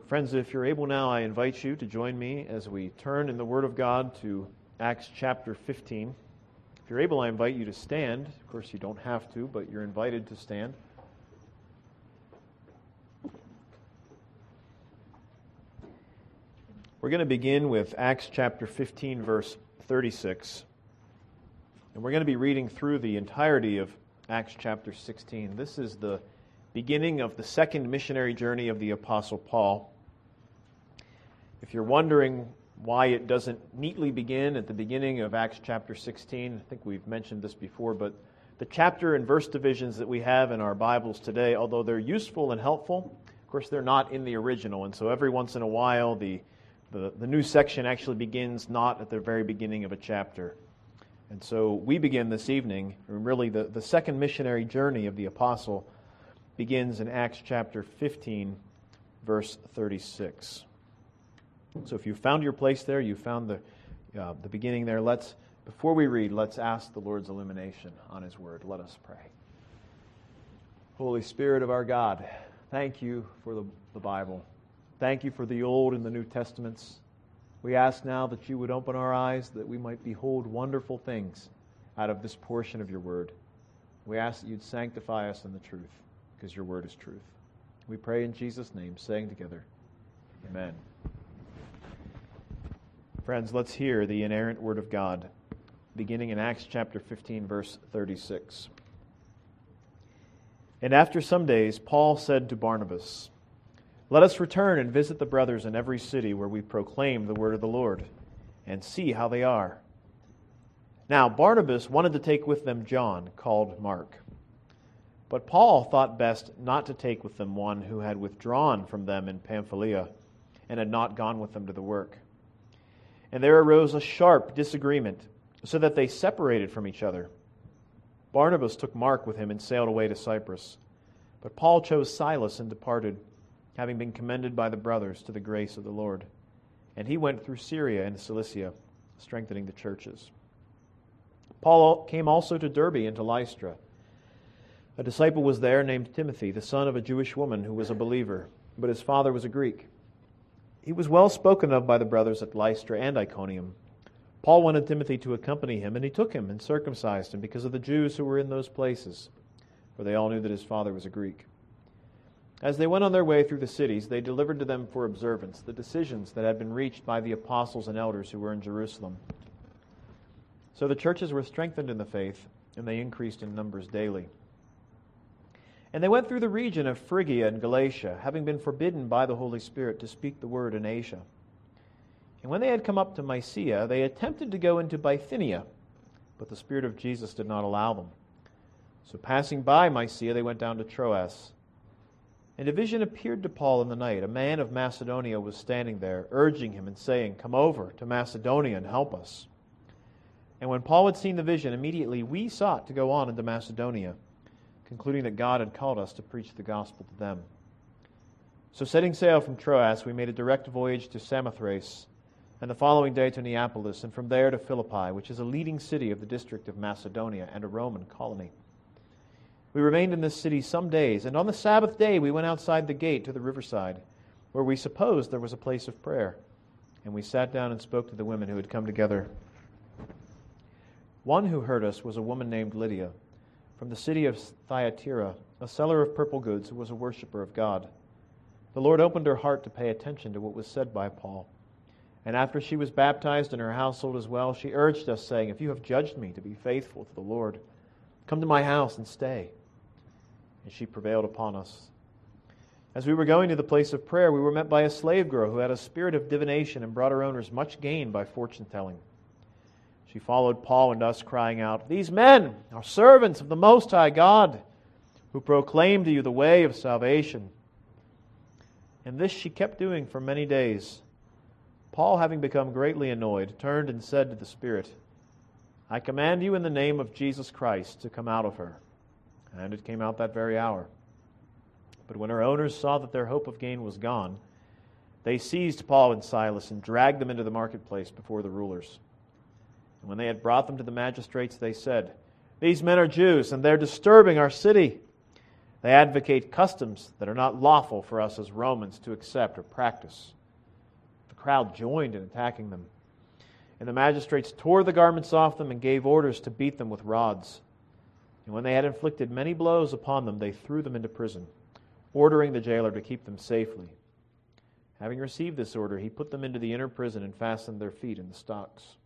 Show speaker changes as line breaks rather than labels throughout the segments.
Friends, if you're able now, I invite you to join me as we turn in the Word of God to Acts chapter 15. If you're able, I invite you to stand. Of course, you don't have to, but you're invited to stand. We're going to begin with Acts chapter 15, verse 36. And we're going to be reading through the entirety of Acts chapter 16. This is the beginning of the second missionary journey of the Apostle Paul. If you're wondering why it doesn't neatly begin at the beginning of Acts chapter 16, I think we've mentioned this before, but the chapter and verse divisions that we have in our Bibles today, although they're useful and helpful, of course they're not in the original, and so every once in a while the new section actually begins not at the very beginning of a chapter. And so we begin this evening, really the second missionary journey of the Apostle begins in Acts chapter 15, verse 36. So if you found your place there, you found the beginning there, before we read, let's ask the Lord's illumination on His Word. Let us pray. Holy Spirit of our God, thank you for the Bible. Thank you for the Old and the New Testaments. We ask now that you would open our eyes, that we might behold wonderful things out of this portion of your Word. We ask that you'd sanctify us in the truth, because your Word is truth. We pray in Jesus' name, saying together, Amen. Friends, let's hear the inerrant Word of God, beginning in Acts chapter 15, verse 36. And after some days, Paul said to Barnabas, "Let us return and visit the brothers in every city where we proclaim the word of the Lord, and see how they are." Now Barnabas wanted to take with them John, called Mark. But Paul thought best not to take with them one who had withdrawn from them in Pamphylia, and had not gone with them to the work. And there arose a sharp disagreement, so that they separated from each other. Barnabas took Mark with him and sailed away to Cyprus. But Paul chose Silas and departed, having been commended by the brothers to the grace of the Lord. And he went through Syria and Cilicia, strengthening the churches. Paul came also to Derbe and to Lystra. A disciple was there named Timothy, the son of a Jewish woman who was a believer, but his father was a Greek. He was well spoken of by the brothers at Lystra and Iconium. Paul wanted Timothy to accompany him, and he took him and circumcised him because of the Jews who were in those places, for they all knew that his father was a Greek. As they went on their way through the cities, they delivered to them for observance the decisions that had been reached by the apostles and elders who were in Jerusalem. So the churches were strengthened in the faith, and they increased in numbers daily. And they went through the region of Phrygia and Galatia, having been forbidden by the Holy Spirit to speak the word in Asia. And when they had come up to Mysia, they attempted to go into Bithynia, but the Spirit of Jesus did not allow them. So passing by Mysia, they went down to Troas. And a vision appeared to Paul in the night. A man of Macedonia was standing there, urging him and saying, "Come over to Macedonia and help us." And when Paul had seen the vision, immediately we sought to go on into Macedonia, concluding that God had called us to preach the gospel to them. So setting sail from Troas, we made a direct voyage to Samothrace, and the following day to Neapolis, and from there to Philippi, which is a leading city of the district of Macedonia and a Roman colony. We remained in this city some days, and on the Sabbath day we went outside the gate to the riverside, where we supposed there was a place of prayer. And we sat down and spoke to the women who had come together. One who heard us was a woman named Lydia, from the city of Thyatira, a seller of purple goods who was a worshiper of God. The Lord opened her heart to pay attention to what was said by Paul. And after she was baptized in her household as well, she urged us, saying, "If you have judged me to be faithful to the Lord, come to my house and stay." And she prevailed upon us. As we were going to the place of prayer, we were met by a slave girl who had a spirit of divination and brought her owners much gain by fortune-telling. She followed Paul and us, crying out, "These men are servants of the Most High God, who proclaim to you the way of salvation." And this she kept doing for many days. Paul, having become greatly annoyed, turned and said to the Spirit, "I command you in the name of Jesus Christ to come out of her." And it came out that very hour. But when her owners saw that their hope of gain was gone, they seized Paul and Silas and dragged them into the marketplace before the rulers. And when they had brought them to the magistrates, they said, "These men are Jews, and they're disturbing our city. They advocate customs that are not lawful for us as Romans to accept or practice." The crowd joined in attacking them. And the magistrates tore the garments off them and gave orders to beat them with rods. And when they had inflicted many blows upon them, they threw them into prison, ordering the jailer to keep them safely. Having received this order, he put them into the inner prison and fastened their feet in the stocks.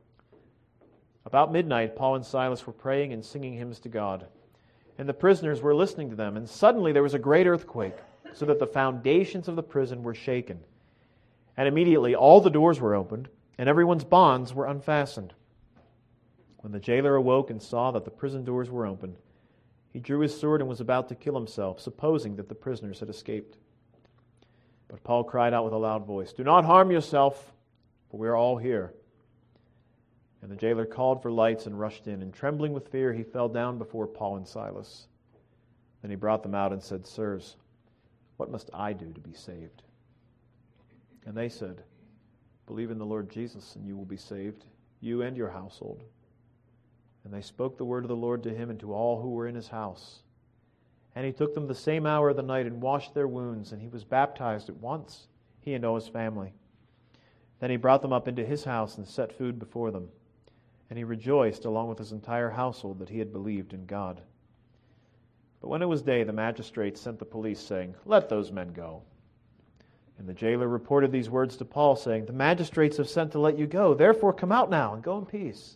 About midnight, Paul and Silas were praying and singing hymns to God, and the prisoners were listening to them. And suddenly there was a great earthquake, so that the foundations of the prison were shaken. And immediately all the doors were opened, and everyone's bonds were unfastened. When the jailer awoke and saw that the prison doors were open, he drew his sword and was about to kill himself, supposing that the prisoners had escaped. But Paul cried out with a loud voice, "Do not harm yourself, for we are all here." And the jailer called for lights and rushed in, and trembling with fear, he fell down before Paul and Silas. Then he brought them out and said, "Sirs, what must I do to be saved?" And they said, "Believe in the Lord Jesus, and you will be saved, you and your household." And they spoke the word of the Lord to him and to all who were in his house. And he took them the same hour of the night and washed their wounds, and he was baptized at once, he and all his family. Then he brought them up into his house and set food before them. And he rejoiced along with his entire household that he had believed in God. But when it was day, the magistrates sent the police, saying, "Let those men go." And the jailer reported these words to Paul, saying, "The magistrates have sent to let you go. Therefore come out now and go in peace."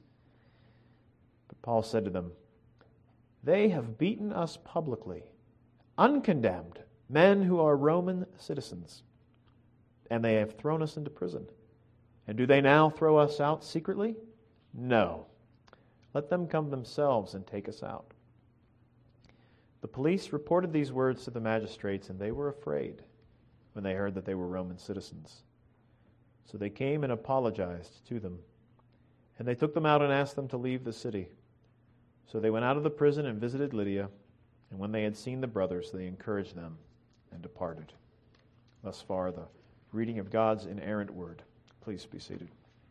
But Paul said to them, "They have beaten us publicly, uncondemned, men who are Roman citizens, and they have thrown us into prison. And do they now throw us out secretly? No. Let them come themselves and take us out." The police reported these words to the magistrates, and they were afraid when they heard that they were Roman citizens. So they came and apologized to them. And they took them out and asked them to leave the city. So they went out of the prison and visited Lydia, and when they had seen the brothers, they encouraged them and departed. Thus far, the reading of God's inerrant word. Please be seated.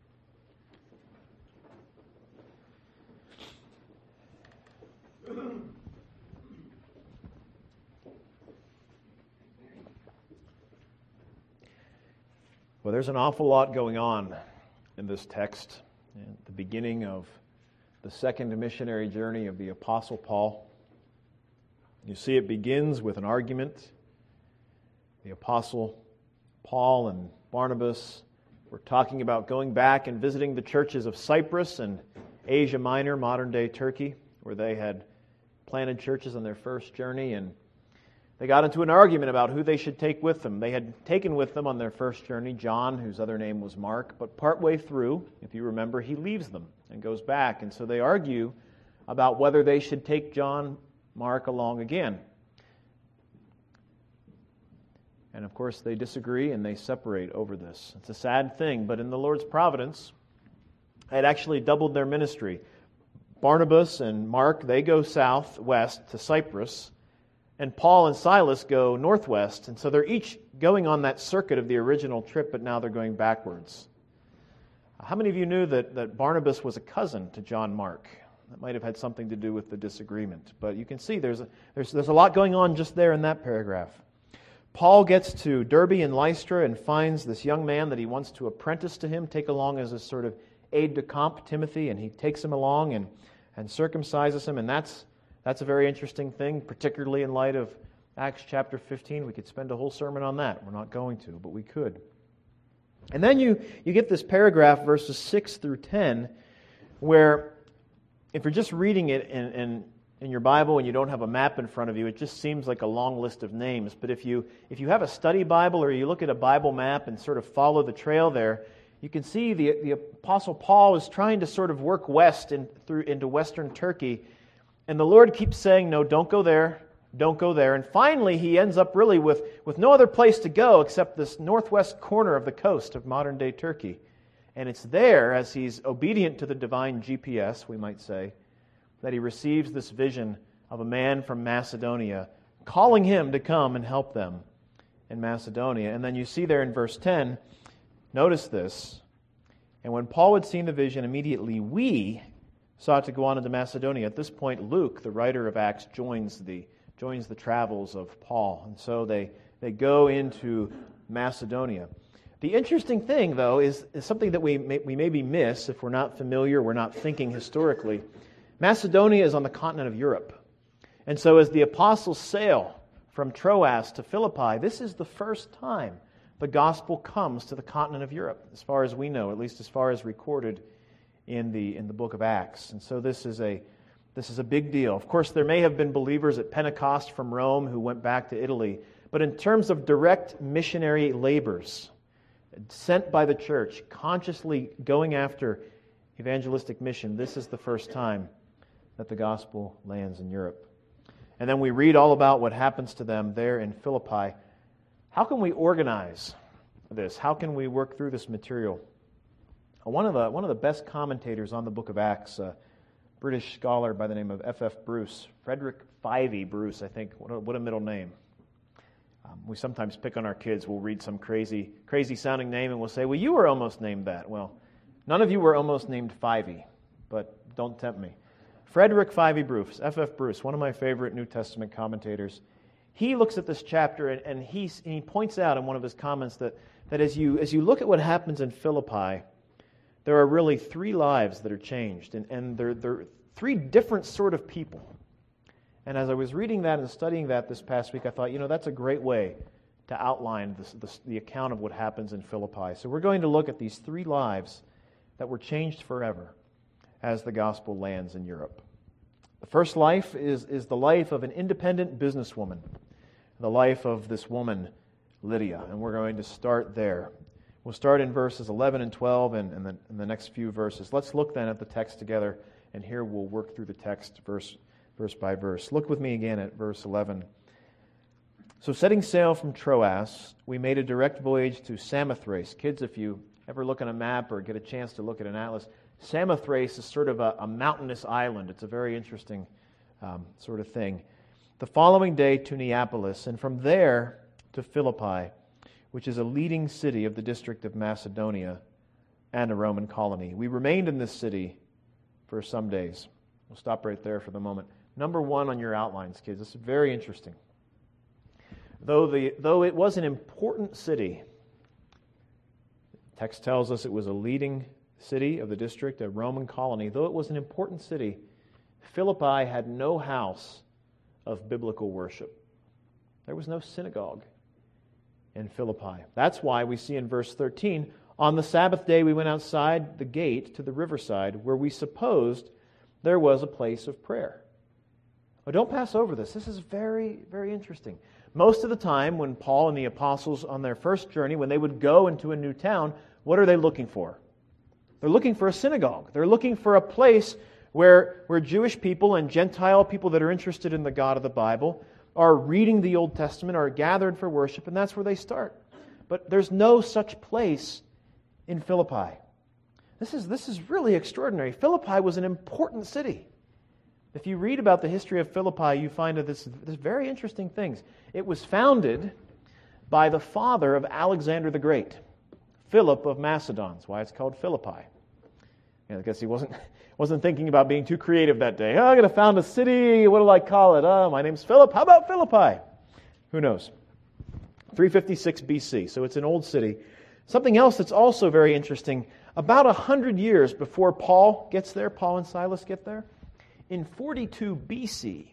Well, there's an awful lot going on in this text at the beginning of the second missionary journey of the Apostle Paul. You see, it begins with an argument. The Apostle Paul and Barnabas were talking about going back and visiting the churches of Cyprus and Asia Minor, modern-day Turkey, where they had planted churches on their first journey, and they got into an argument about who they should take with them. They had taken with them on their first journey John, whose other name was Mark, but partway through, if you remember, he leaves them and goes back. And so they argue about whether they should take John Mark along again. And of course, they disagree and they separate over this. It's a sad thing, but in the Lord's providence, it actually doubled their ministry. Barnabas and Mark, they go southwest to Cyprus, and Paul and Silas go northwest, and so they're each going on that circuit of the original trip, but now they're going backwards. How many of you knew that Barnabas was a cousin to John Mark? That might have had something to do with the disagreement, but you can see there's a lot going on just there in that paragraph. Paul gets to Derbe and Lystra and finds this young man that he wants to apprentice to him, take along as a sort of aide-de-camp, Timothy, and he takes him along and circumcises him, and that's a very interesting thing, particularly in light of Acts chapter 15. We could spend a whole sermon on that. We're not going to, but we could. And then you get this paragraph, verses 6 through 10, where if you're just reading it in your Bible and you don't have a map in front of you, it just seems like a long list of names. But if you have a study Bible or you look at a Bible map and sort of follow the trail there, you can see the Apostle Paul is trying to sort of work west into western Turkey. And the Lord keeps saying, no, don't go there, don't go there. And finally, he ends up really with no other place to go except this northwest corner of the coast of modern-day Turkey. And it's there, as he's obedient to the divine GPS, we might say, that he receives this vision of a man from Macedonia calling him to come and help them in Macedonia. And then you see there in verse 10, notice this, and when Paul had seen the vision, immediately we sought to go on into Macedonia. At this point, Luke, the writer of Acts, joins the joins the travels of Paul. And so they go into Macedonia. The interesting thing, though, is something that we maybe miss if we're not familiar, we're not thinking historically. Macedonia is on the continent of Europe. And so as the apostles sail from Troas to Philippi, this is the first time the gospel comes to the continent of Europe, as far as we know, at least as far as recorded in the book of Acts. And so this is a big deal. Of course, there may have been believers at Pentecost from Rome who went back to Italy, but in terms of direct missionary labors sent by the church, consciously going after evangelistic mission, this is the first time that the gospel lands in Europe. And then we read all about what happens to them there in Philippi. How can we organize this? How can we work through this material? One of the best commentators on the book of Acts, a British scholar by the name of F.F. Bruce, Frederick Fyvie Bruce, I think. What a middle name. We sometimes pick on our kids. We'll read some crazy sounding name and we'll say, well, you were almost named that. Well, none of you were almost named Fyvie, but don't tempt me. Frederick Fyvie Bruce, F.F. Bruce, one of my favorite New Testament commentators, he looks at this chapter and he points out in one of his comments that as you look at what happens in Philippi, there are really three lives that are changed, and they're three different sort of people. And as I was reading that and studying that this past week, I thought, that's a great way to outline the account of what happens in Philippi. So we're going to look at these three lives that were changed forever as the gospel lands in Europe. The first life is the life of an independent businesswoman, the life of this woman, Lydia, and we're going to start there. We'll start in verses 11 and 12 and then in the next few verses. Let's look then at the text together, and here we'll work through the text verse by verse. Look with me again at verse 11. So setting sail from Troas, we made a direct voyage to Samothrace. Kids, if you ever look on a map or get a chance to look at an atlas, Samothrace is sort of a mountainous island. It's a very interesting sort of thing. The following day to Neapolis, and from there to Philippi, which is a leading city of the district of Macedonia and a Roman colony. We remained in this city for some days. We'll stop right there for the moment. Number one on your outlines, kids. This is very interesting. Though it was an important city, the text tells us it was a leading city of the district, a Roman colony. Though it was an important city, Philippi had no house of biblical worship. There was no synagogue in Philippi. That's why we see in verse 13, on the Sabbath day we went outside the gate to the riverside where we supposed there was a place of prayer. Well, don't pass over this. This is very, very interesting. Most of the time when Paul and the apostles on their first journey, when they would go into a new town, what are they looking for? They're looking for a synagogue. They're looking for a place where Jewish people and Gentile people that are interested in the God of the Bible are reading the Old Testament, are gathered for worship, and that's where they start. But there's no such place in Philippi. This is really extraordinary. Philippi was an important city. If you read about the history of Philippi, you find that this very interesting things. It was founded by the father of Alexander the Great, Philip of Macedon. That's why it's called Philippi. I guess he wasn't thinking about being too creative that day. I'm going to found a city. What do I call it? My name's Philip. How about Philippi? Who knows? 356 BC. So it's an old city. Something else that's also very interesting. About 100 years before Paul gets there, Paul and Silas get there, in 42 BC,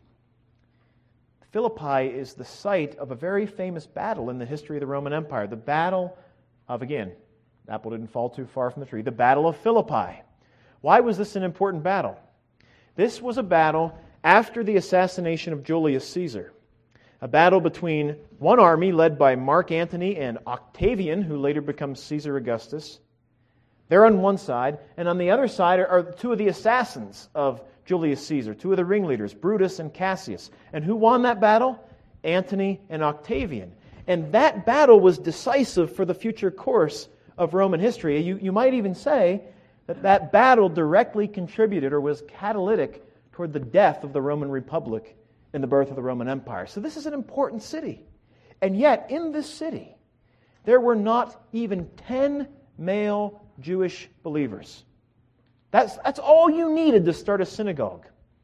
Philippi is the site of a very famous battle in the history of the Roman Empire. The Battle of, again, apple didn't fall too far from the tree, the Battle of Philippi. Why was this an important battle? This was a battle after the assassination of Julius Caesar. A battle between one army led by Mark Antony and Octavian, who later becomes Caesar Augustus. They're on one side, and on the other side are two of the assassins of Julius Caesar, two of the ringleaders, Brutus and Cassius. And who won that battle? Antony and Octavian. And that battle was decisive for the future course of Roman history. You might even say that battle directly contributed or was catalytic toward the death of the Roman Republic and the birth of the Roman Empire. So this is an important city. And yet, in this city, there were not even 10 male Jewish believers. That's all you needed to start a synagogue.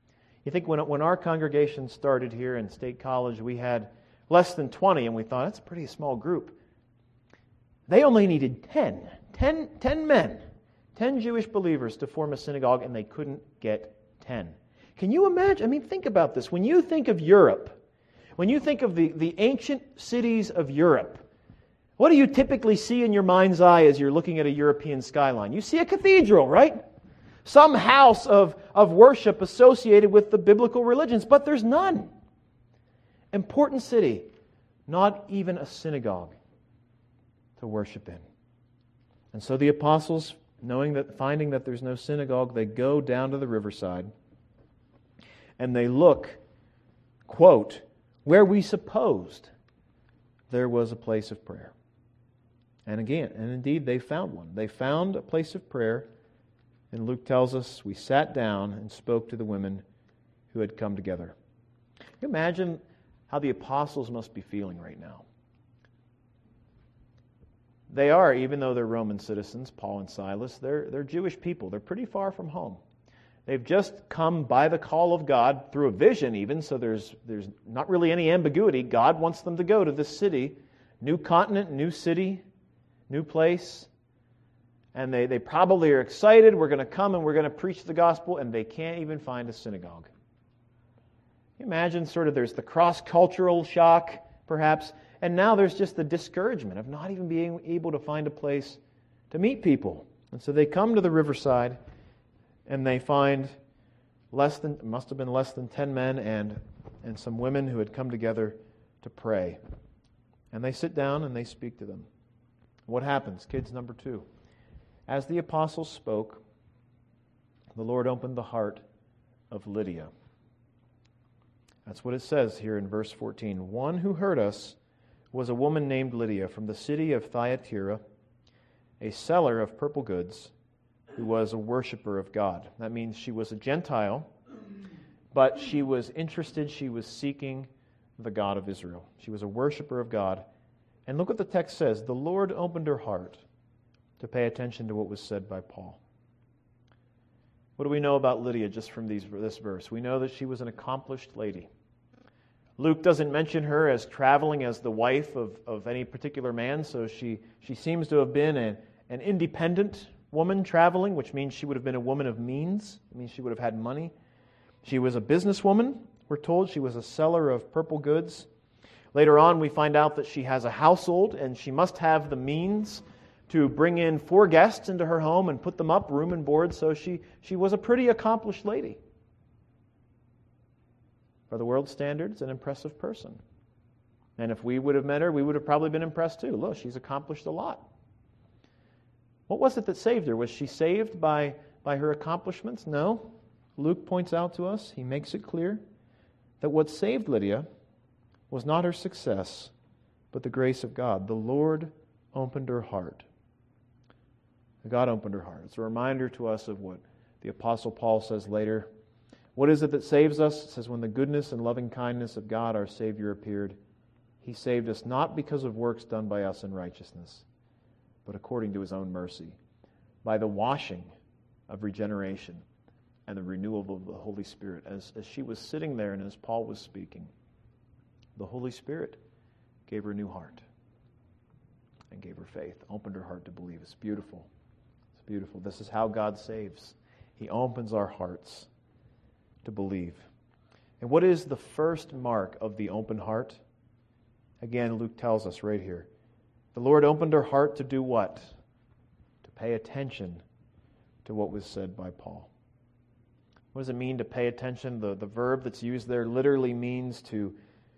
You think when our congregation started here in State College, we had less than 20, and we thought, that's a pretty small group. They only needed 10 men, 10 Jewish believers to form a synagogue, and they couldn't get 10. Can you imagine? I mean, think about this. When you think of Europe, when you think of the ancient cities of Europe, what do you typically see in your mind's eye as you're looking at a European skyline? You see a cathedral, right? Some house of worship associated with the biblical religions, but there's none. Important city, not even a synagogue to worship in. And so the apostles, finding that there's no synagogue, they go down to the riverside and they look, quote, where we supposed there was a place of prayer. And indeed, they found one. They found a place of prayer, and Luke tells us, we sat down and spoke to the women who had come together. Can you imagine how the apostles must be feeling right now? They are, even though they're Roman citizens, Paul and Silas, they're Jewish people. They're pretty far from home. They've just come by the call of God, through a vision even, so there's not really any ambiguity. God wants them to go to this city, new continent, new city, new place. And they probably are excited. We're going to come and we're going to preach the gospel, and they can't even find a synagogue. Can you imagine sort of there's the cross-cultural shock, perhaps, and now there's just the discouragement of not even being able to find a place to meet people. And so they come to the riverside, and they find must have been less than 10 men and some women who had come together to pray. And they sit down and they speak to them. What happens? Kids, number 2. As the apostles spoke, the Lord opened the heart of Lydia. That's what it says here in verse 14. One who heard us was a woman named Lydia from the city of Thyatira, a seller of purple goods, who was a worshiper of God. That means she was a Gentile, but she was interested, she was seeking the God of Israel. She was a worshiper of God. And look what the text says. The Lord opened her heart to pay attention to what was said by Paul. What do we know about Lydia just from this verse? We know that she was an accomplished lady. Luke doesn't mention her as traveling as the wife of any particular man, so she seems to have been an independent woman traveling, which means she would have been a woman of means. It means she would have had money. She was a businesswoman, we're told. She was a seller of purple goods. Later on, we find out that she has a household, and she must have the means to bring in 4 guests into her home and put them up, room and board, so she was a pretty accomplished lady. For the world's standards, an impressive person. And if we would have met her, we would have probably been impressed too. Look, she's accomplished a lot. What was it that saved her? Was she saved by her accomplishments? No. Luke points out to us, he makes it clear, that what saved Lydia was not her success, but the grace of God. The Lord opened her heart. God opened her heart. It's a reminder to us of what the Apostle Paul says later. What is it that saves us? It says, when the goodness and loving kindness of God our Savior appeared, He saved us not because of works done by us in righteousness, but according to His own mercy, by the washing of regeneration and the renewal of the Holy Spirit. As she was sitting there and as Paul was speaking, the Holy Spirit gave her a new heart and gave her faith, opened her heart to believe. It's beautiful. It's beautiful. This is how God saves. He opens our hearts to believe. And what is the first mark of the open heart? Again, Luke tells us right here. The Lord opened her heart to do what? To pay attention to what was said by Paul. What does it mean to pay attention? The verb that's used there literally means to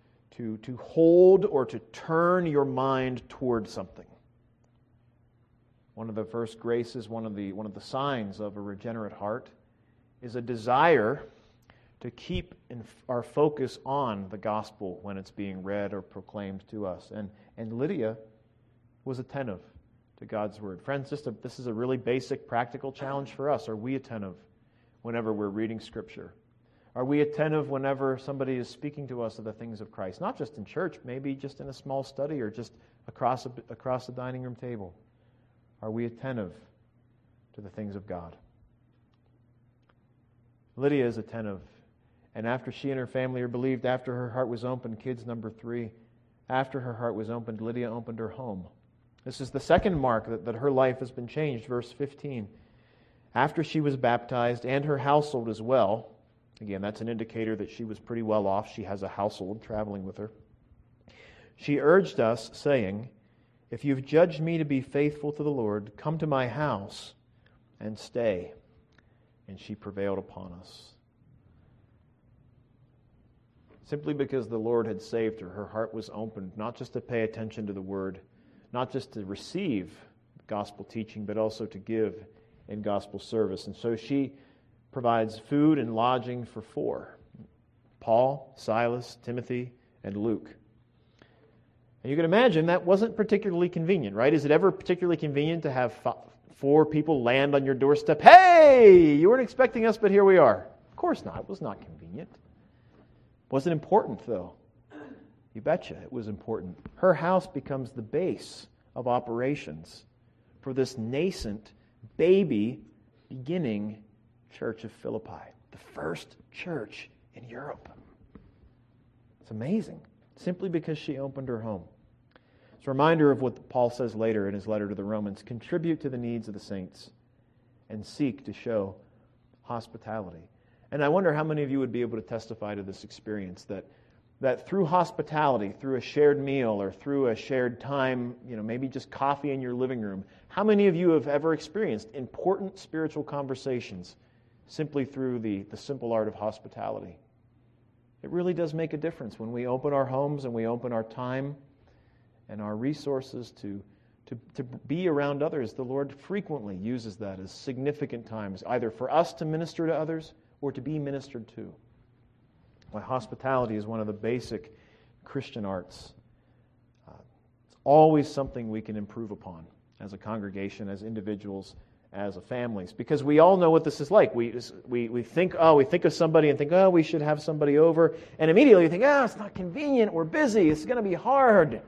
hold or to turn your mind toward something. One of the first graces, one of the signs of a regenerate heart is a desire to keep our focus on the gospel when it's being read or proclaimed to us. And Lydia was attentive to God's word. Friends, this is a really basic, practical challenge for us. Are we attentive whenever we're reading Scripture? Are we attentive whenever somebody is speaking to us of the things of Christ? Not just in church, maybe just in a small study or just across the dining room table. Are we attentive to the things of God? Lydia is attentive, And after she and her family are believed, after her heart was opened, kids number 3, after her heart was opened, Lydia opened her home. This is the second mark that her life has been changed, verse 15. After she was baptized, and her household as well, again, that's an indicator that she was pretty well off. She has a household traveling with her. She urged us, saying, "If you've judged me to be faithful to the Lord, come to my house and stay." And she prevailed upon us. Simply because the Lord had saved her, her heart was opened, not just to pay attention to the Word, not just to receive gospel teaching, but also to give in gospel service. And so she provides food and lodging for 4. Paul, Silas, Timothy, and Luke. And you can imagine that wasn't particularly convenient, right? Is it ever particularly convenient to have 4 people land on your doorstep? Hey, you weren't expecting us, but here we are. Of course not. It was not convenient. Was it important, though? You betcha it was important. Her house becomes the base of operations for this nascent, baby, beginning church of Philippi, the first church in Europe. It's amazing, simply because she opened her home. It's a reminder of what Paul says later in his letter to the Romans: contribute to the needs of the saints and seek to show hospitality. And I wonder how many of you would be able to testify to this experience, that through hospitality, through a shared meal or through a shared time, maybe just coffee in your living room, how many of you have ever experienced important spiritual conversations simply through the simple art of hospitality? It really does make a difference when we open our homes and we open our time and our resources to be around others. The Lord frequently uses that as significant times, either for us to minister to others or to be ministered to. Why hospitality is one of the basic Christian arts. It's always something we can improve upon as a congregation, as individuals, as a families, because we all know what this is like. We think of somebody and think, we should have somebody over, and immediately we think, it's not convenient, we're busy, it's going to be hard.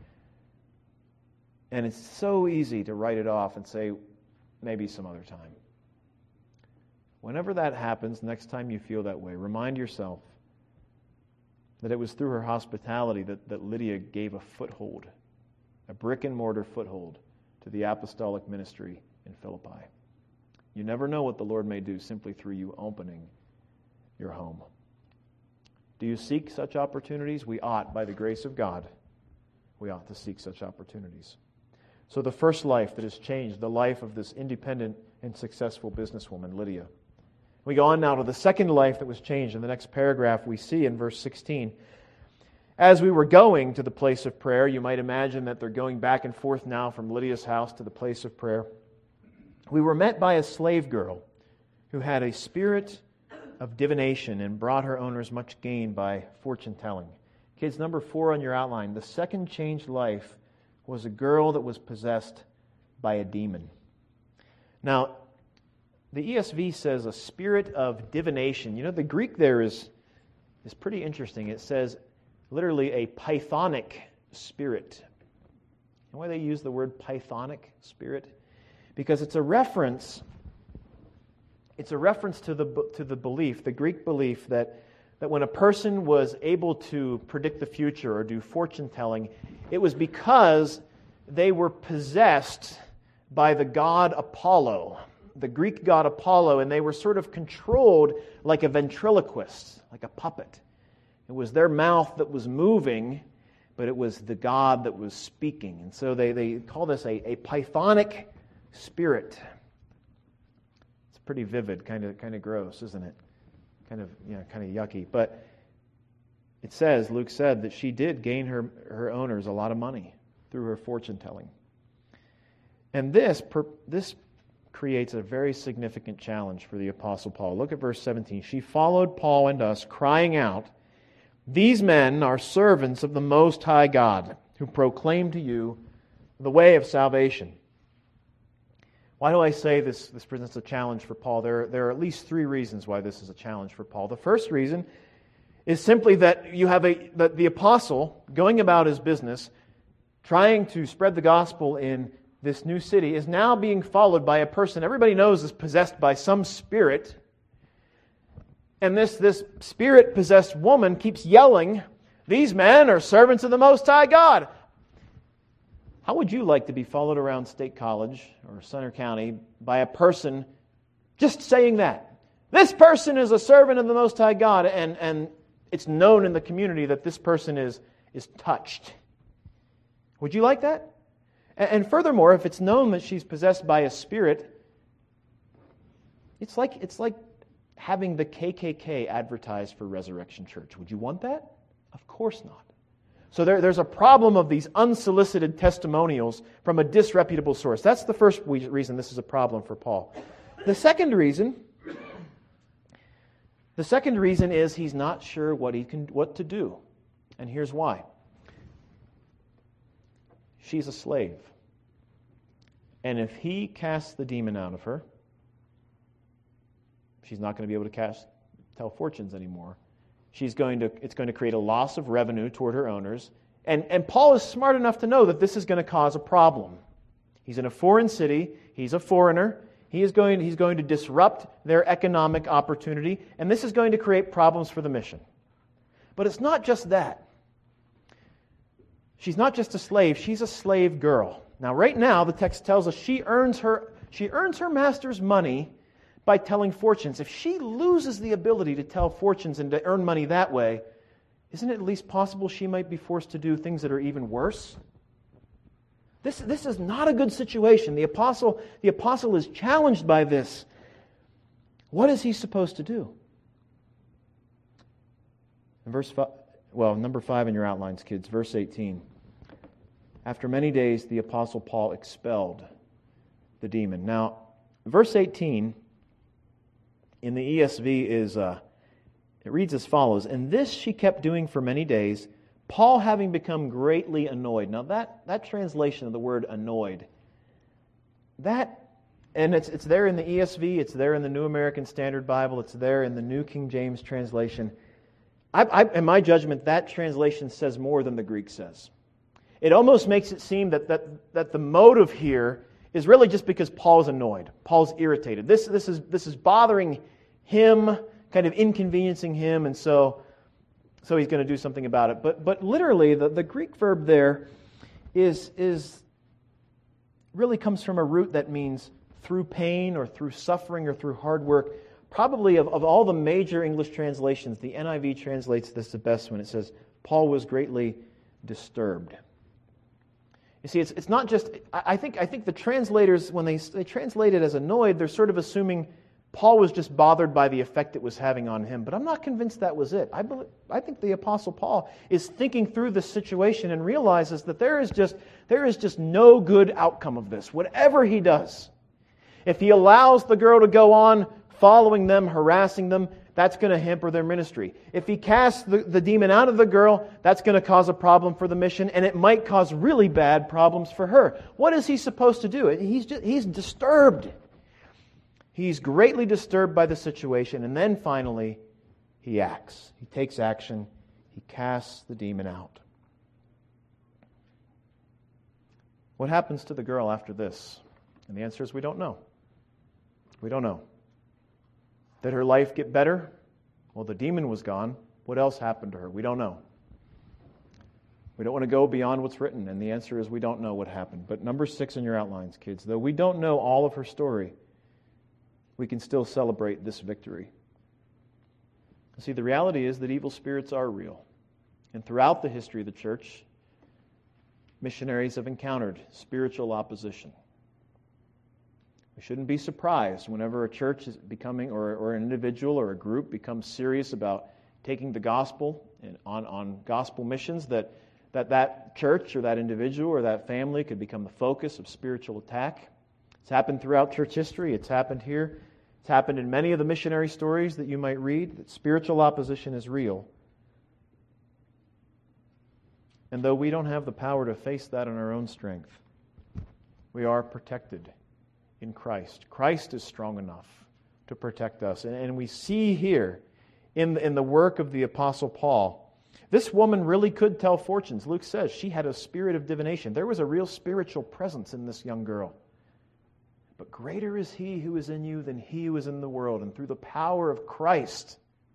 And it's so easy to write it off and say, maybe some other time. Whenever that happens, next time you feel that way, remind yourself that it was through her hospitality that Lydia gave a foothold, a brick-and-mortar foothold to the apostolic ministry in Philippi. You never know what the Lord may do simply through you opening your home. Do you seek such opportunities? We ought, by the grace of God, we ought to seek such opportunities. So the first life that has changed, the life of this independent and successful businesswoman, Lydia. We go on now to the second life that was changed. In the next paragraph, we see in verse 16, as we were going to the place of prayer, you might imagine that they're going back and forth now from Lydia's house to the place of prayer. We were met by a slave girl who had a spirit of divination and brought her owners much gain by fortune-telling. Kids, number 4 on your outline, the second changed life was a girl that was possessed by a demon. Now, the ESV says a spirit of divination. The Greek there is pretty interesting. It says literally a pythonic spirit. And why they use the word pythonic spirit? Because it's a reference to the belief, the Greek belief that when a person was able to predict the future or do fortune telling, it was because they were possessed by the god Apollo, the Greek god Apollo, and they were sort of controlled like a ventriloquist, like a puppet. It was their mouth that was moving, but it was the god that was speaking. And so they call this a pythonic spirit. It's pretty vivid, kind of gross, isn't it? Kind of yucky. But it says, Luke said, that she did gain her owners a lot of money through her fortune telling. And this creates a very significant challenge for the Apostle Paul. Look at verse 17. She followed Paul and us, crying out, "These men are servants of the Most High God, who proclaim to you the way of salvation." Why do I say this presents a challenge for Paul? There are at least 3 reasons why this is a challenge for Paul. The first reason is simply that you have the apostle going about his business, trying to spread the gospel in this new city, is now being followed by a person everybody knows is possessed by some spirit. And this spirit-possessed woman keeps yelling, "These men are servants of the Most High God." How would you like to be followed around State College or Center County by a person just saying that? This person is a servant of the Most High God, and it's known in the community that this person is touched. Would you like that? And furthermore, if it's known that she's possessed by a spirit, it's like having the KKK advertise for Resurrection Church. Would you want that? Of course not. So there's a problem of these unsolicited testimonials from a disreputable source. That's the first reason this is a problem for Paul. The second reason is he's not sure what to do. And here's why. She's a slave. And if he casts the demon out of her, she's not going to be able to tell fortunes anymore. It's going to create a loss of revenue toward her owners. And Paul is smart enough to know that this is going to cause a problem. He's in a foreign city. He's a foreigner. He's going to disrupt their economic opportunity. And this is going to create problems for the mission. But it's not just that. She's not just a slave. She's a slave girl. Now, right now, the text tells us she earns her master's money by telling fortunes. If she loses the ability to tell fortunes and to earn money that way, isn't it at least possible she might be forced to do things that are even worse? This is not a good situation. The apostle is challenged by this. What is he supposed to do? In number 5 in your outlines, kids, verse 18. After many days, the apostle Paul expelled the demon. Now, verse 18 in the ESV it reads as follows: "And this she kept doing for many days, Paul having become greatly annoyed." Now that translation of the word annoyed, it's there in the ESV, it's there in the New American Standard Bible, it's there in the New King James translation. In my judgment, that translation says more than the Greek says. It almost makes it seem that the motive here is really just because Paul's annoyed. Paul's irritated. This is bothering him, kind of inconveniencing him, and so he's going to do something about it. But literally, the Greek verb there is really comes from a root that means through pain or through suffering or through hard work. Probably of all the major English translations, the NIV translates this the best when it says, Paul was greatly disturbed. You see, it's not just, I think the translators, when they translate it as annoyed, they're sort of assuming Paul was just bothered by the effect it was having on him. But I'm not convinced that was it. I think the Apostle Paul is thinking through this situation and realizes that there is just no good outcome of this, whatever he does. If he allows the girl to go on following them, harassing them, that's going to hamper their ministry. If he casts the demon out of the girl, that's going to cause a problem for the mission, and it might cause really bad problems for her. What is he supposed to do? He's disturbed. He's greatly disturbed by the situation, and then finally, he acts. He takes action. He casts the demon out. What happens to the girl after this? And the answer is we don't know. We don't know. Did her life get better? Well, the demon was gone. What else happened to her? We don't know. We don't want to go beyond what's written, and the answer is we don't know what happened. But number 6 in your outlines, kids, though we don't know all of her story, we can still celebrate this victory. See, the reality is that evil spirits are real. And throughout the history of the church, missionaries have encountered spiritual opposition. We shouldn't be surprised whenever a church is becoming, or an individual or a group becomes serious about taking the gospel and on gospel missions, that church or that individual or that family could become the focus of spiritual attack. It's happened throughout church history. It's happened here. It's happened in many of the missionary stories that you might read, that spiritual opposition is real. And though we don't have the power to face that in our own strength, we are protected in Christ. Christ is strong enough to protect us. And we see here in the work of the Apostle Paul, this woman really could tell fortunes. Luke says she had a spirit of divination. There was a real spiritual presence in this young girl. But greater is He who is in you than he who is in the world. And through the power of Christ,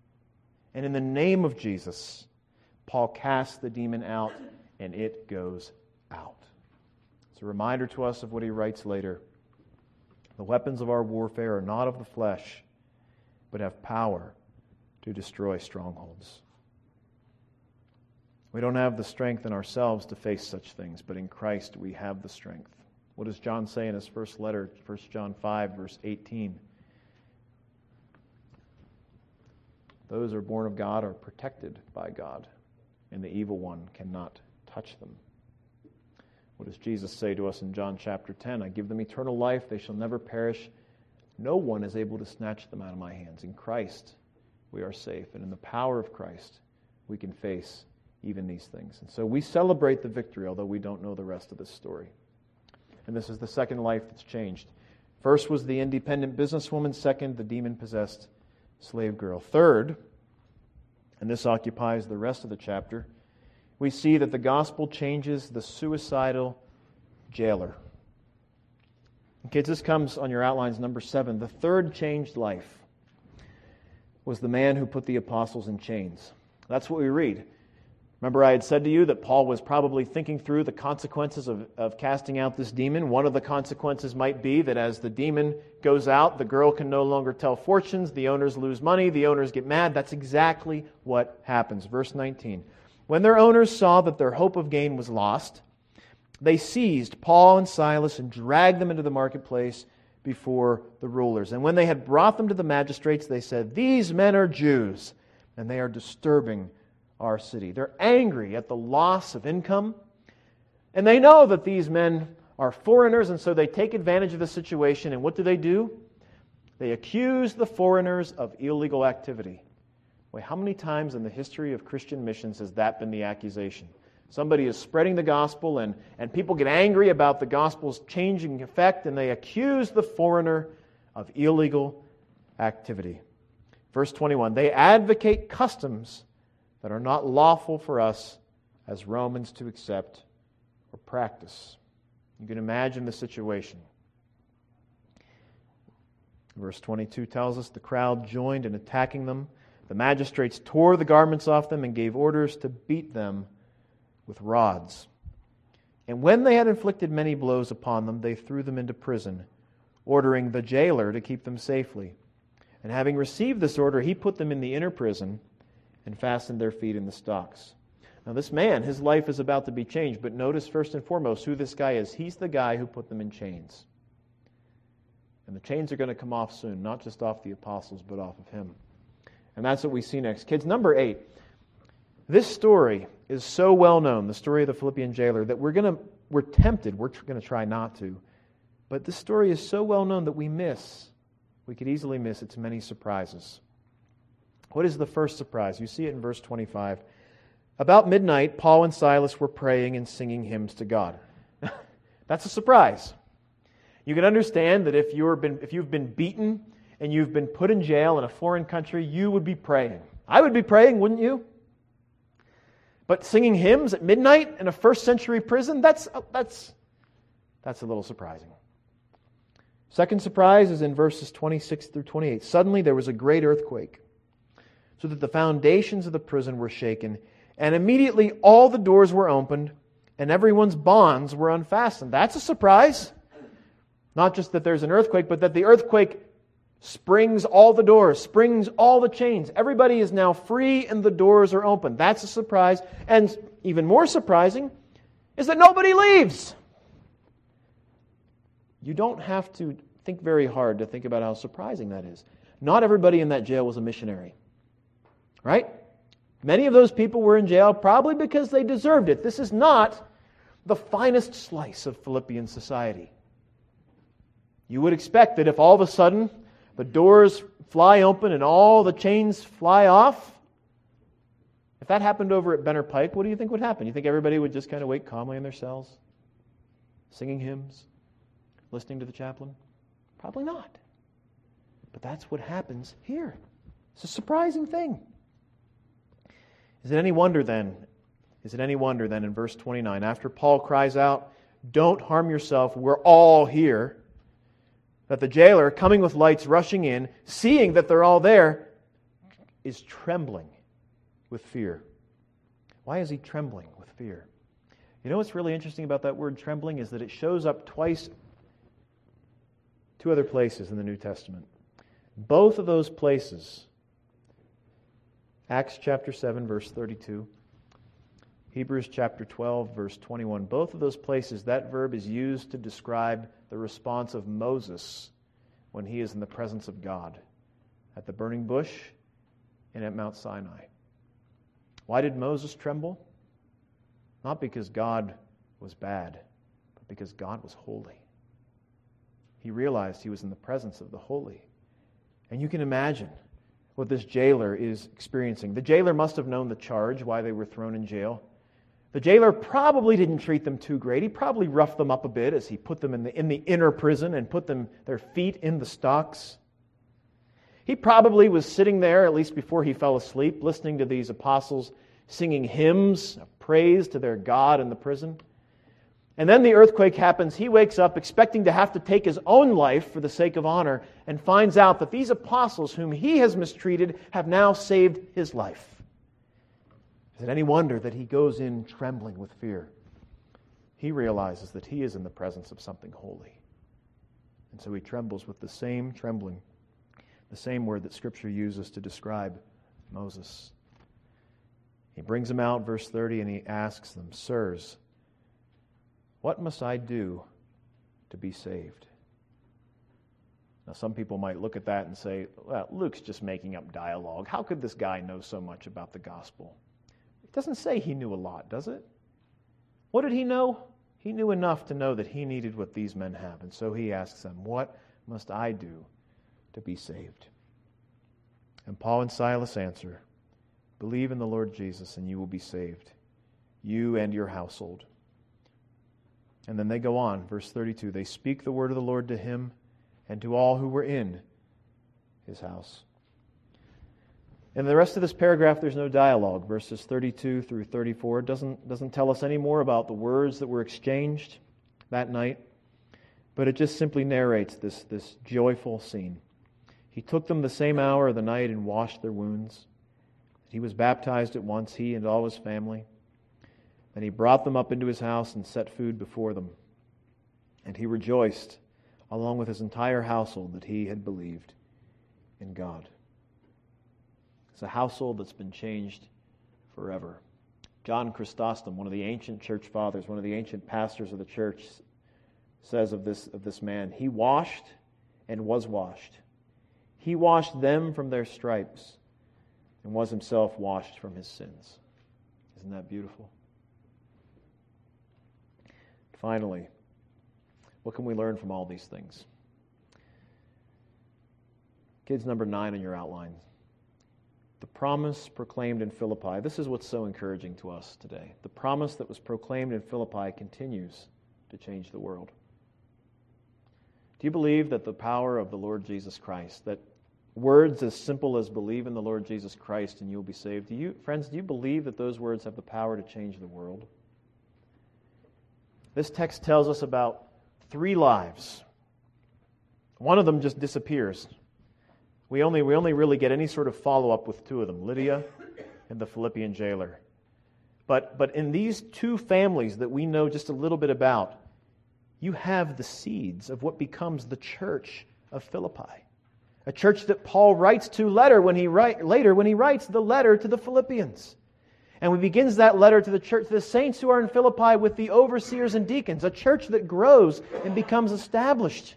And in the name of Jesus, Paul casts the demon out, and it goes out. It's a reminder to us of what he writes later. The weapons of our warfare are not of the flesh, but have power to destroy strongholds. We don't have the strength in ourselves to face such things, but in Christ we have the strength. What does John say in his first letter, 1 John 5, verse 18? Those who are born of God are protected by God, and the evil one cannot touch them. What does Jesus say to us in John chapter 10? I give them eternal life, they shall never perish. No one is able to snatch them out of my hands. In Christ we are safe, and in the power of Christ we can face even these things. And so we celebrate the victory, although we don't know the rest of this story. And this is the second life that's changed. First was the independent businesswoman. Second, the demon-possessed slave girl. Third, and this occupies the rest of the chapter, we see that the gospel changes the suicidal jailer. Kids, this comes on your outlines, number 7. The third changed life was the man who put the apostles in chains. That's what we read. Remember, I had said to you that Paul was probably thinking through the consequences of casting out this demon. One of the consequences might be that as the demon goes out, the girl can no longer tell fortunes, the owners lose money, the owners get mad. That's exactly what happens. Verse 19. When their owners saw that their hope of gain was lost, they seized Paul and Silas and dragged them into the marketplace before the rulers. And when they had brought them to the magistrates, they said, "These men are Jews, and they are disturbing our city." They're angry at the loss of income, and they know that these men are foreigners, and so they take advantage of the situation. And what do? They accuse the foreigners of illegal activity. Wait, how many times in the history of Christian missions has that been the accusation? Somebody is spreading the gospel, and people get angry about the gospel's changing effect, and they accuse the foreigner of illegal activity. Verse 21, they advocate customs that are not lawful for us as Romans to accept or practice. You can imagine the situation. Verse 22 tells us the crowd joined in attacking them. The magistrates tore the garments off them and gave orders to beat them with rods. And when they had inflicted many blows upon them, they threw them into prison, ordering the jailer to keep them safely. And having received this order, he put them in the inner prison and fastened their feet in the stocks. Now this man, his life is about to be changed, but notice first and foremost who this guy is. He's the guy who put them in chains. And the chains are going to come off soon, not just off the apostles, but off of him. And that's what we see next. Kids, number 8. This story is so well known, the story of the Philippian jailer, that we're tempted, we're going to try not to, but this story is so well known that we could easily miss its many surprises. What is the first surprise? You see it in verse 25. About midnight, Paul and Silas were praying and singing hymns to God. That's a surprise. You can understand that if you've been beaten and you've been put in jail in a foreign country, you would be praying. I would be praying, wouldn't you? But singing hymns at midnight in a first century prison, that's a little surprising. Second surprise is in verses 26 through 28. Suddenly there was a great earthquake, so that the foundations of the prison were shaken, and immediately all the doors were opened, and everyone's bonds were unfastened. That's a surprise. Not just that there's an earthquake, but that the earthquake springs all the doors, springs all the chains. Everybody is now free and the doors are open. That's a surprise. And even more surprising is that nobody leaves. You don't have to think very hard to think about how surprising that is. Not everybody in that jail was a missionary. Right? Many of those people were in jail probably because they deserved it. This is not the finest slice of Philippian society. You would expect that if all of a sudden the doors fly open and all the chains fly off, if that happened over at Benner Pike, what do you think would happen? You think everybody would just kind of wait calmly in their cells, singing hymns, listening to the chaplain? Probably not. But that's what happens here. It's a surprising thing. Is it any wonder then in verse 29, after Paul cries out, "Don't harm yourself, we're all here," that the jailer, coming with lights, rushing in, seeing that they're all there, is trembling with fear. Why is he trembling with fear? You know what's really interesting about that word trembling is that it shows up twice, two other places in the New Testament. Both of those places, Acts chapter 7, verse 32, Hebrews chapter 12, verse 21, both of those places, that verb is used to describe the response of Moses when he is in the presence of God at the burning bush and at Mount Sinai. Why did Moses tremble? Not because God was bad, but because God was holy. He realized he was in the presence of the holy. And you can imagine what this jailer is experiencing. The jailer must have known the charge, why they were thrown in jail. The jailer probably didn't treat them too great. He probably roughed them up a bit as he put them in the inner prison and put their feet in the stocks. He probably was sitting there, at least before he fell asleep, listening to these apostles singing hymns of praise to their God in the prison. And then the earthquake happens. He wakes up expecting to have to take his own life for the sake of honor and finds out that these apostles whom he has mistreated have now saved his life. Is it any wonder that he goes in trembling with fear? He realizes that he is in the presence of something holy. And so he trembles with the same trembling, the same word that Scripture uses to describe Moses. He brings them out, verse 30, and he asks them, "Sirs, what must I do to be saved?" Now, some people might look at that and say, well, Luke's just making up dialogue. How could this guy know so much about the gospel? It doesn't say he knew a lot, does it? What did he know? He knew enough to know that he needed what these men have. And so he asks them, "What must I do to be saved?" And Paul and Silas answer, "Believe in the Lord Jesus and you will be saved, you and your household." And then they go on, verse 32, they speak the word of the Lord to him and to all who were in his house. In the rest of this paragraph, there's no dialogue. Verses 32 through 34 doesn't tell us any more about the words that were exchanged that night, but it just simply narrates this joyful scene. He took them the same hour of the night and washed their wounds. He was baptized at once, he and all his family. Then he brought them up into his house and set food before them. And he rejoiced, along with his entire household, that he had believed in God. It's a household that's been changed forever. John Chrysostom, one of the ancient church fathers, one of the ancient pastors of the church, says of this man, he washed and was washed. He washed them from their stripes and was himself washed from his sins. Isn't that beautiful? Finally, what can we learn from all these things? Kids, number 9 on your outline. The promise proclaimed in Philippi. This is what's so encouraging to us today. The promise that was proclaimed in Philippi continues to change the world. Do you believe that the power of the Lord Jesus Christ, that words as simple as believe in the Lord Jesus Christ and you'll be saved, friends, do you believe that those words have the power to change the world? This text tells us about 3 lives. One of them just disappears. We only really get any sort of follow-up with 2 of them, Lydia and the Philippian jailer. But in these 2 families that we know just a little bit about, you have the seeds of what becomes the church of Philippi. A church that Paul writes to later when he writes the letter to the Philippians. And he begins that letter to the church, to the saints who are in Philippi, with the overseers and deacons, a church that grows and becomes established.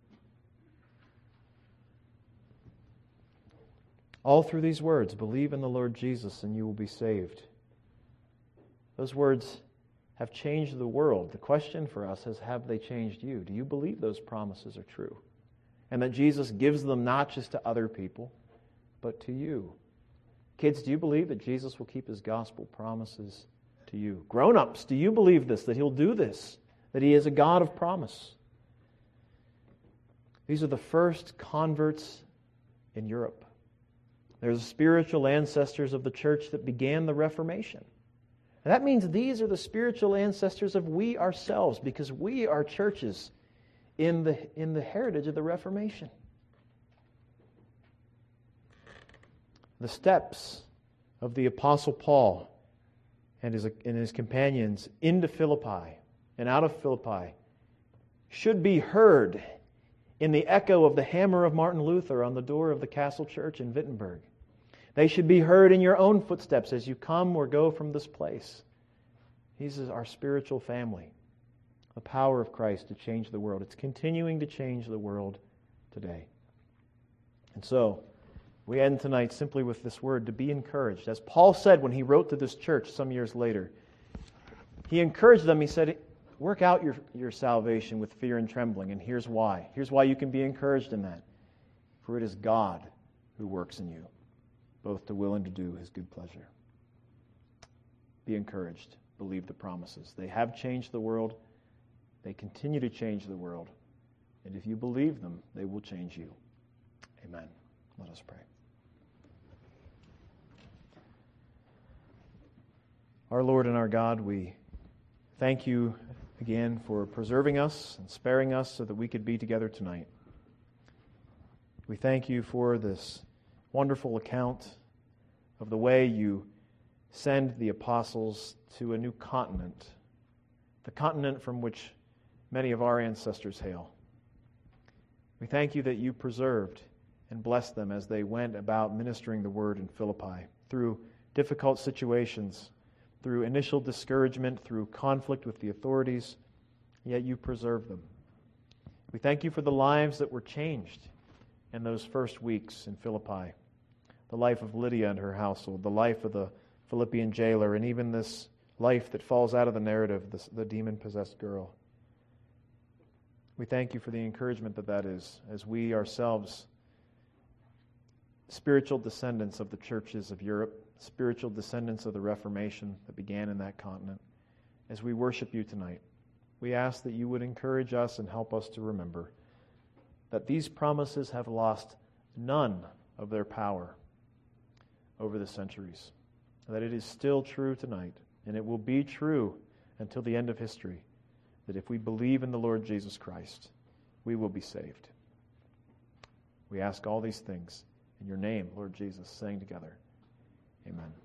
All through these words, believe in the Lord Jesus and you will be saved. Those words have changed the world. The question for us is, have they changed you? Do you believe those promises are true? And that Jesus gives them not just to other people, but to you. Kids, do you believe that Jesus will keep his gospel promises to you? Grown-ups, do you believe this, that he'll do this, that he is a God of promise? These are the first converts in Europe. They're the spiritual ancestors of the church that began the Reformation. And that means these are the spiritual ancestors of we ourselves, because we are churches in the heritage of the Reformation. The steps of the Apostle Paul and his companions into Philippi and out of Philippi should be heard in the echo of the hammer of Martin Luther on the door of the Castle Church in Wittenberg. They should be heard in your own footsteps as you come or go from this place. These is our spiritual family, the power of Christ to change the world. It's continuing to change the world today. And so, we end tonight simply with this word, to be encouraged. As Paul said when he wrote to this church some years later, he encouraged them, he said, work out your salvation with fear and trembling, and here's why. Here's why you can be encouraged in that. For it is God who works in you, both to will and to do His good pleasure. Be encouraged. Believe the promises. They have changed the world. They continue to change the world. And if you believe them, they will change you. Amen. Let us pray. Our Lord and our God, we thank you again for preserving us and sparing us so that we could be together tonight. We thank you for this wonderful account of the way you send the apostles to a new continent, the continent from which many of our ancestors hail. We thank you that you preserved and blessed them as they went about ministering the word in Philippi through difficult situations, through initial discouragement, through conflict with the authorities, yet you preserved them. We thank you for the lives that were changed in those first weeks in Philippi, the life of Lydia and her household, the life of the Philippian jailer, and even this life that falls out of the narrative, the demon-possessed girl. We thank you for the encouragement that is, as we ourselves, spiritual descendants of the churches of Europe, spiritual descendants of the Reformation that began in that continent, as we worship you tonight, we ask that you would encourage us and help us to remember that these promises have lost none of their power over the centuries, that it is still true tonight, and it will be true until the end of history, that if we believe in the Lord Jesus Christ, we will be saved. We ask all these things in your name, Lord Jesus, saying together, amen.